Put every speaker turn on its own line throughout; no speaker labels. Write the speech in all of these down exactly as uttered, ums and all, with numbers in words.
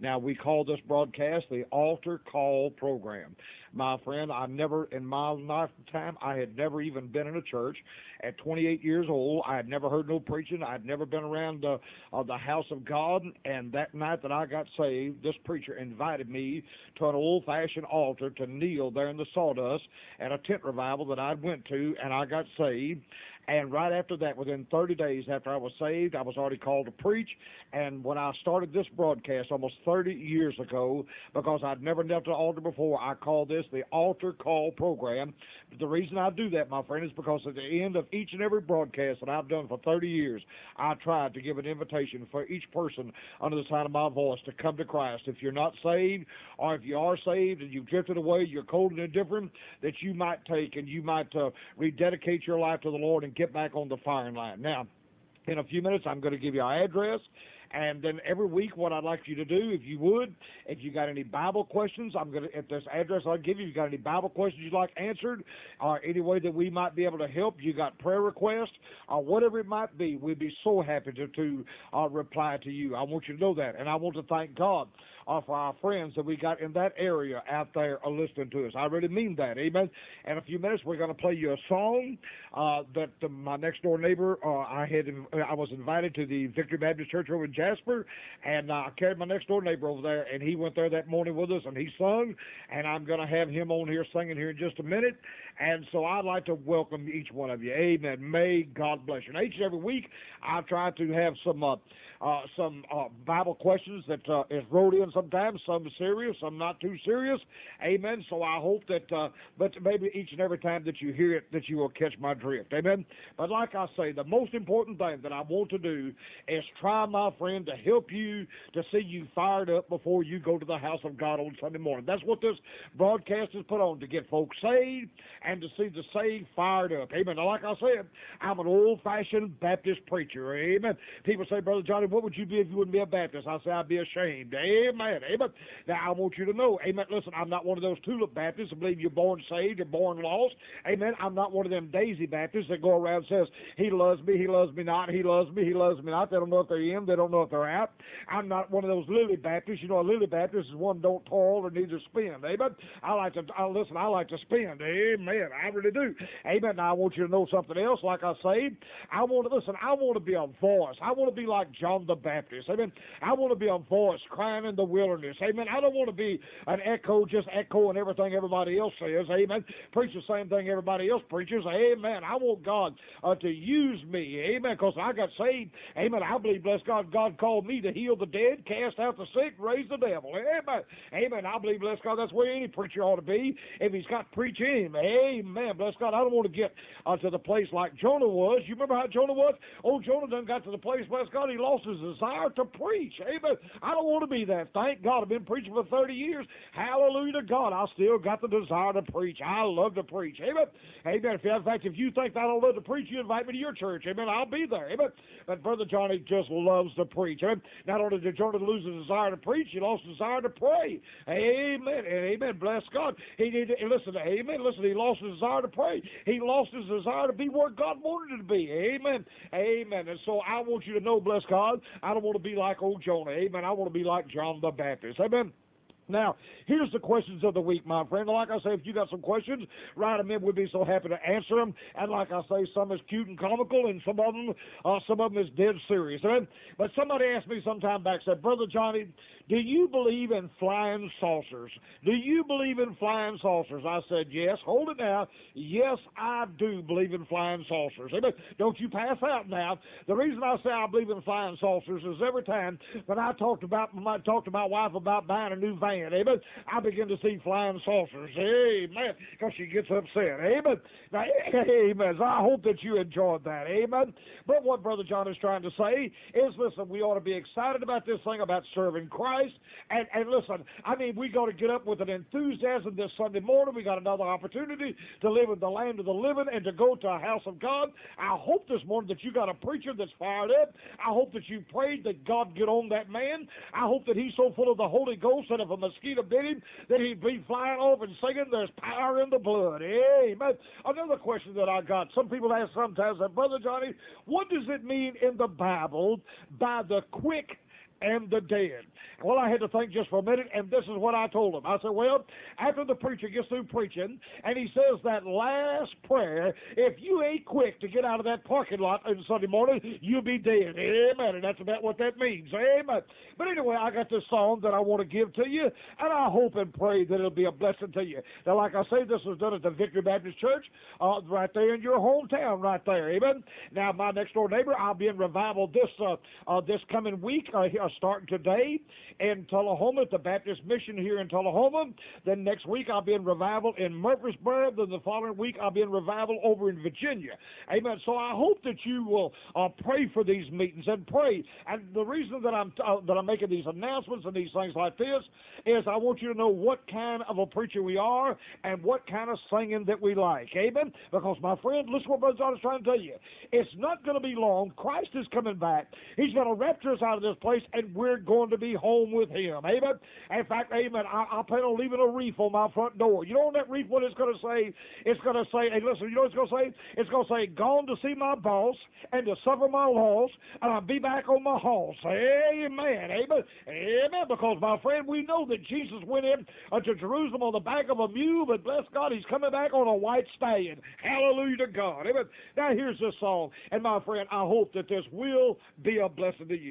Now, we call this broadcast the Altar Call Program. My friend, I never, in my lifetime, I had never even been in a church. At twenty-eight years old, I had never heard no preaching. I had never been around uh, uh, the house of God. And that night that I got saved, this preacher invited me to an old-fashioned altar to kneel there in the sawdust at a tent revival that I went to, and I got saved. And right after that, within thirty days after I was saved, I was already called to preach. And when I started this broadcast almost thirty years ago, because I'd never knelt at the altar before, I called this the Altar Call Program. But the reason I do that, my friend, is because at the end of each and every broadcast that I've done for thirty years, I tried to give an invitation for each person under the sound of my voice to come to Christ. If you're not saved, or if you are saved and you've drifted away, you're cold and indifferent, that you might take and you might uh, rededicate your life to the Lord and get back on the firing line. Now, in a few minutes, I'm going to give you our address. And then every week, what I'd like you to do, if you would, if you got any Bible questions, I'm going to, at this address I'll give you, if you got any Bible questions you'd like answered, or any way that we might be able to help, you got prayer requests, or whatever it might be, we'd be so happy to, to uh, reply to you. I want you to know that. And I want to thank God uh, for our friends that we got in that area out there are listening to us. I really mean that. Amen. In a few minutes, we're going to play you a song uh, that uh, my next door neighbor, uh, I had, I was invited to the Victory Baptist Church over in Jasper, and uh, I carried my next door neighbor over there, and he went there that morning with us, and he sung, and I'm going to have him on here singing here in just a minute. And so I'd like to welcome each one of you. Amen. May God bless you. And each and every week, I try to have some uh, uh, some uh, Bible questions that uh, is wrote in sometimes, some serious, some not too serious. Amen. So I hope that, uh, but maybe each and every time that you hear it, that you will catch my drift. Amen. But like I say, the most important thing that I want to do is try, my friend, to help you to see you fired up before you go to the house of God on Sunday morning. That's what this broadcast is put on, to get folks saved and to see the saved fired up. Amen. Now, like I said, I'm an old-fashioned Baptist preacher. Amen. People say, Brother Johnny, what would you be if you wouldn't be a Baptist? I say, I'd be ashamed. Amen. Amen. Now, I want you to know, amen, listen, I'm not one of those tulip Baptists that believe you're born saved or born lost. Amen. I'm not one of them daisy Baptists that go around and says, he loves me, he loves me not, he loves me, he loves me not. They don't know if they're in, they don't know if they're out. I'm not one of those lily Baptists. You know, a lily Baptist is one don't toil or neither spend. Amen. I like to, I, listen, I like to spend. Amen. I really do. Amen. Now, I want you to know something else. Like I say, I want to, listen, I want to be a voice. I want to be like John the Baptist. Amen. I want to be a voice crying in the wilderness. Amen. I don't want to be an echo, just echoing everything everybody else says. Amen. Preach the same thing everybody else preaches. Amen. I want God uh, to use me. Amen. Because I got saved. Amen. I believe, bless God, God called me to heal the dead, cast out the sick, raise the devil. Amen. Amen. I believe, bless God, that's where any preacher ought to be if he's got preach in him. Amen. Bless God. I don't want to get uh, to the place like Jonah was. You remember how Jonah was? Oh, Jonah done got to the place, bless God, he lost his desire to preach. Amen. I don't want to be that. Thank God. I've been preaching for thirty years. Hallelujah to God. I still got the desire to preach. I love to preach. Amen. Amen. In fact, if you think that I don't love to preach, you invite me to your church. Amen. I'll be there. Amen. But Brother Johnny just loves to preach. Amen. Not only did Jonah lose his desire to preach, he lost his desire to pray. Amen. Amen. Bless God. He did. Listen. Amen. Listen. He lost his desire to pray. He lost his desire to be where God wanted him to be. Amen. Amen. And so I want you to know, bless God, I don't want to be like old Jonah. Amen. I want to be like John the Baptist. Amen. Now, here's the questions of the week, my friend. Like I say, if you got some questions, write them in. We'd be so happy to answer them. And like I say, some is cute and comical, and some of them, uh, some of them is dead serious. Amen? But somebody asked me some time back, said, Brother Johnny, do you believe in flying saucers? Do you believe in flying saucers? I said, yes. Hold it now. Yes, I do believe in flying saucers. Amen. Don't you pass out now. The reason I say I believe in flying saucers is every time when I talked about, I talked to my wife about buying a new van, amen, I begin to see flying saucers. Amen. Because she gets upset. Amen. Now, amen. I hope that you enjoyed that. Amen. But what Brother John is trying to say is, listen, we ought to be excited about this thing about serving Christ. And, and listen, I mean, we got to get up with an enthusiasm this Sunday morning. We got another opportunity to live in the land of the living and to go to a house of God. I hope this morning that you got a preacher that's fired up. I hope that you prayed that God get on that man. I hope that he's so full of the Holy Ghost that if a mosquito bit him, that he'd be flying off and singing, there's power in the blood. Amen. Another question that I got, some people ask sometimes, Brother Johnny, what does it mean in the Bible by the quick and the dead. Well, I had to think just for a minute, and this is what I told him. I said, well, after the preacher gets through preaching, and he says that last prayer, if you ain't quick to get out of that parking lot on Sunday morning, you'll be dead. Amen. And that's about what that means. Amen. But anyway, I got this song that I want to give to you, and I hope and pray that it'll be a blessing to you. Now, like I say, this was done at the Victory Baptist Church, uh, right there in your hometown, right there. Amen. Now, my next door neighbor, I'll be in revival this uh, uh, this coming week, uh, starting today in Tullahoma at the Baptist Mission here in Tullahoma. Then next week I'll be in revival in Murfreesboro. Then the following week I'll be in revival over in Virginia. Amen. So I hope that you will uh, pray for these meetings and pray. And the reason that I'm uh, that I'm making these announcements and these things like this is I want you to know what kind of a preacher we are and what kind of singing that we like. Amen. Because my friend, listen what Brother John is trying to tell you. It's not going to be long. Christ is coming back. He's going to rapture us out of this place, and we're going to be home with him. Amen. In fact, amen, I, I plan on leaving a wreath on my front door. You know on that wreath what it's going to say? It's going to say, hey, listen, you know what it's going to say? It's going to say, gone to see my boss and to suffer my loss, and I'll be back on my horse. Amen. Amen. Amen. Because, my friend, we know that Jesus went in uh, to Jerusalem on the back of a mule, but bless God, he's coming back on a white stallion. Hallelujah to God. Amen. Now, here's this song, and my friend, I hope that this will be a blessing to you.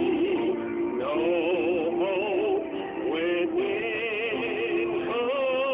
No hope within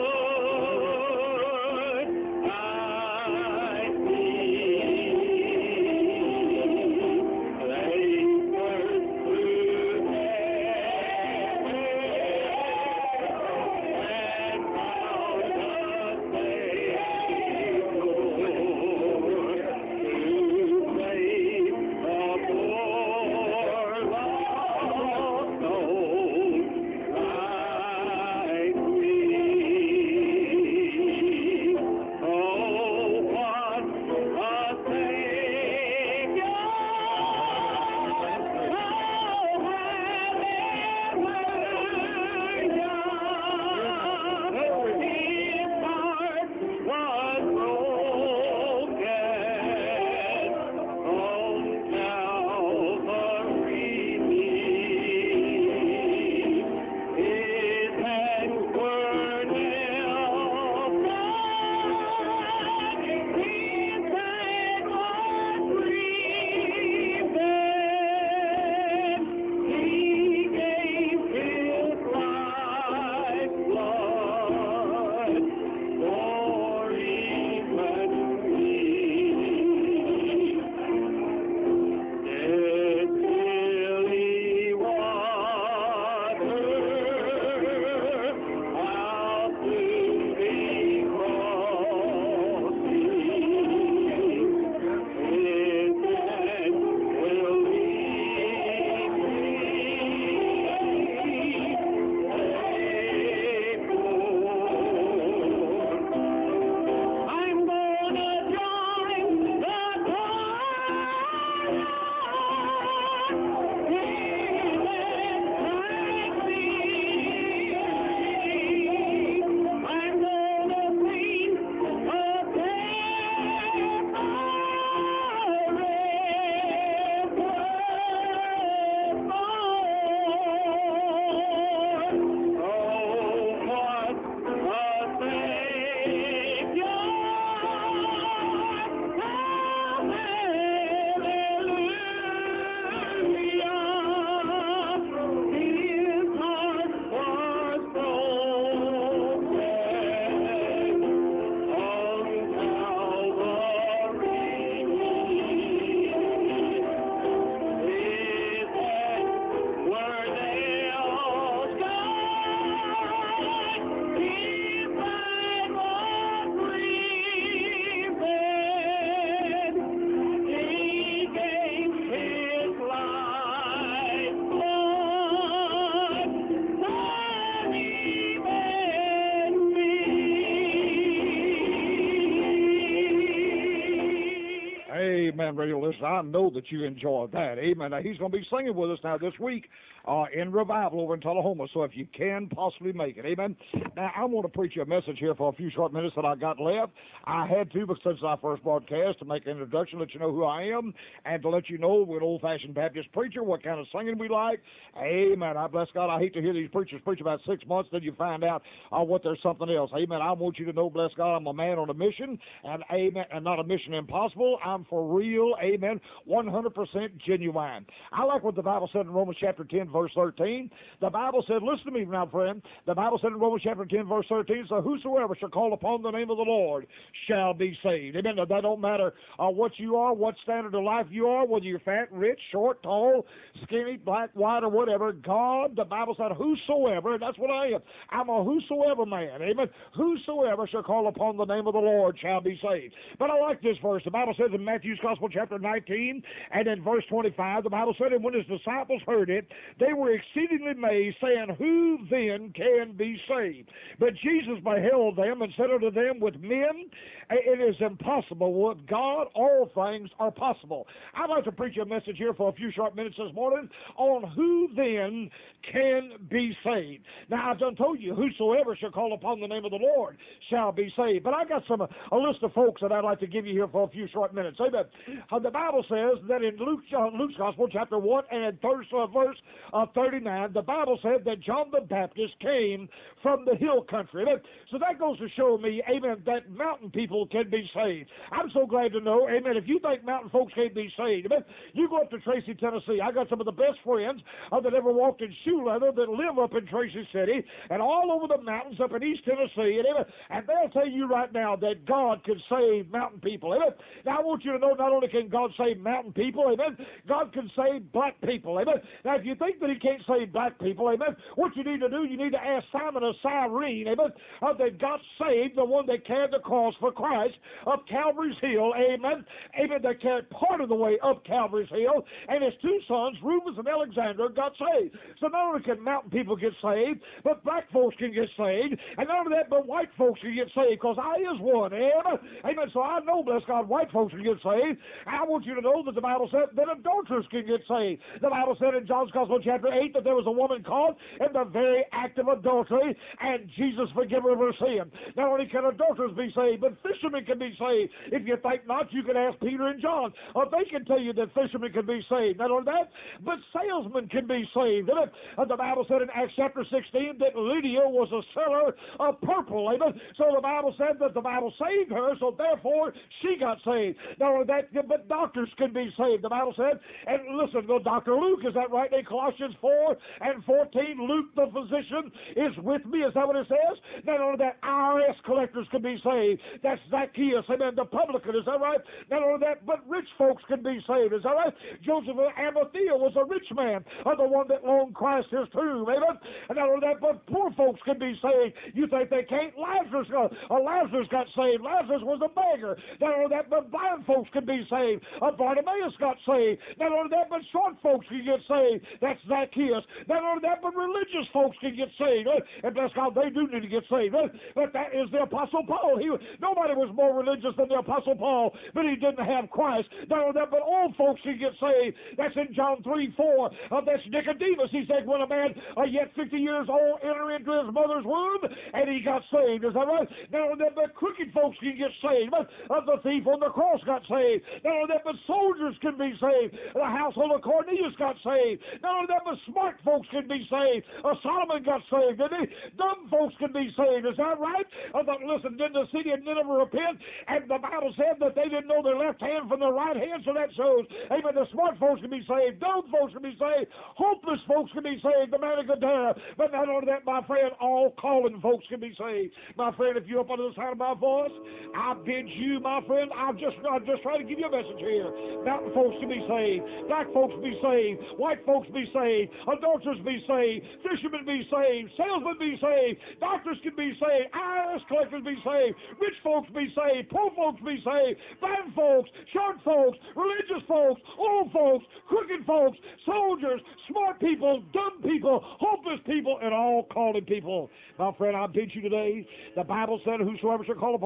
Amen, radio listeners. I know that you enjoyed that. Amen. Now, he's going to be singing with us now this week uh, in Revival over in Tullahoma, so if you can possibly make it. Amen. Now, I want to preach you a message here for a few short minutes that I got left. I had to, but since I first broadcast, to make an introduction, let you know who I am, and to let you know we're an old-fashioned Baptist preacher, what kind of singing we like. Amen. I bless God. I hate to hear these preachers preach about six months, then you find out uh, what there's something else. Amen. I want you to know, bless God, I'm a man on a mission, and amen, and not a mission impossible. I'm for real, amen, one hundred percent genuine. I like what the Bible said in Romans chapter ten, verse thirteen. The Bible said, listen to me now, friend. The Bible said in Romans chapter ten, verse thirteen, so whosoever shall call upon the name of the Lord shall be saved. Amen. Now, that don't matter uh, what you are, what standard of life you are, whether you're fat, rich, short, tall, skinny, black, white, or whatever. God, the Bible said, whosoever, and that's what I am. I'm a whosoever man. Amen. Whosoever shall call upon the name of the Lord shall be saved. But I like this verse. The Bible says in Matthew's Gospel, chapter nineteen, and in verse twenty-five, the Bible said, and when his disciples heard it, they were exceedingly amazed, saying, who then can be saved? But Jesus beheld them and said unto them, with men it is impossible. With God all things are possible. I'd like to preach a message here for a few short minutes this morning on who then can be saved. Now, I've done told you, whosoever shall call upon the name of the Lord shall be saved. But I got some uh, a list of folks that I'd like to give you here for a few short minutes. Amen. Uh, the Bible says that in Luke, uh, Luke's Gospel, chapter one, and verse, uh, verse uh, thirty-nine, the Bible said that John the Baptist came from the hill country. Amen. So that goes to show me, amen, that mountain people can be saved. I'm so glad to know, amen, if you think mountain folks can't be saved, amen, you go up to Tracy, Tennessee. I got some of the best friends uh, that ever walked in shoe leather that live up in Tracy City and all over the mountains up in East Tennessee, and, amen, and they'll tell you right now that God can save mountain people. Amen. Now, I want you to know not only can God save mountain people, amen, God can save black people. Amen. Now, if you think that he can't save black people, amen, what you need to do, you need to ask Simon of Cyrene, amen, uh, that got saved, the one that carried the cross for Christ up Calvary's Hill, amen, amen, that carried part of the way up Calvary's Hill, and his two sons, Rufus and Alexander, got saved. So not only can mountain people get saved, but black folks can get saved, and not only that, but white folks can get saved, because I is one, amen, amen, so I know, bless God, white folks can get saved. I want you to know that the Bible said that adulterers can get saved. The Bible said in John's Gospel, chapter eight, that there was a woman caught in the very act of adultery, and Jesus forgave her of her sin. Not only can adulterers be saved, but fishermen can be saved. If you think not, you can ask Peter and John. Uh, they can tell you that fishermen can be saved. Not only that, but salesmen can be saved. And uh, the Bible said in Acts chapter sixteen that Lydia was a seller of purple. Amen. So the Bible said that the Bible saved her, so therefore she got saved. Not only that, but doctors can be saved. The Bible said, and listen, go Doctor Luke, is that right? In Colossians four and fourteen, Luke the physician is with me. Is that what it says? Not only that, I R S collectors can be saved. That's Zacchaeus, amen, the publican, is that right? Not only that, but rich folks can be saved, is that right? Joseph of Arimathea was a rich man, uh, the one that loaned Christ his tomb, amen? And not only that, but poor folks can be saved. You think they can't? Lazarus, uh, uh, Lazarus got saved. Lazarus was a beggar. Not only that, but blind folks can be saved. Uh, Bartimaeus got saved. Not only that, but short folks can get saved. That's Zacchaeus. Not only that, but religious folks can get saved. Uh, and bless God, they do need to get saved. Uh, but that is the Apostle Paul. He, nobody was more religious than the Apostle Paul, but he didn't have Christ. Not only that, but old folks can get saved. That's in John three four. Uh, that's Nicodemus. He said, when a man uh, yet fifty years old enter into his mother's womb, and he got saved. Is that right? Not only that, but crooked folks can get saved. But uh, the thief on the cross got saved. Not only that, but soldiers can be saved. The household of Cornelius got saved. Not only that, but smart folks can be saved. Uh, Solomon got saved, didn't he? Dumb folks can be saved. Is that right? Uh, but listen, didn't the city of Nineveh repent? And the Bible said that they didn't know their left hand from their right hand, so that shows, amen, the smart folks can be saved. Dumb folks can be saved. Hopeless folks can be saved. The man of Gadara. But not only that, my friend, all calling folks can be saved. My friend, if you're up under the sound of my voice, I bid you, my friend, I'm just, I'm just trying to give you a message here. Mountain folks can be saved. Black folks be saved. White folks be saved. Adulterers be saved. Fishermen be saved. Salesmen be saved. Doctors can be saved. I R S collectors be saved. Rich folks be saved. Poor folks be saved. Blind folks. Short folks. Religious folks. Old folks. Crooked folks. Soldiers. Smart people. Dumb people. Hopeless people. And all calling people. My friend, I bid you today. The Bible said, whosoever shall call upon the name of the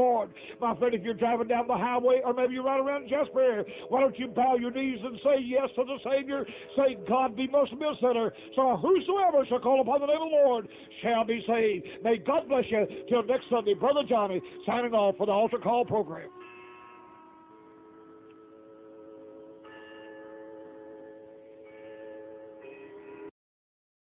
Lord. My friend, if you're driving down the highway, or maybe you're right around Jasper, why don't you bow your knees and say yes to the Savior? Say, God be most of me a sinner. So whosoever shall call upon the name of the Lord shall be saved. May God bless you. Till next Sunday, Brother Johnny signing off for the Altar Call program.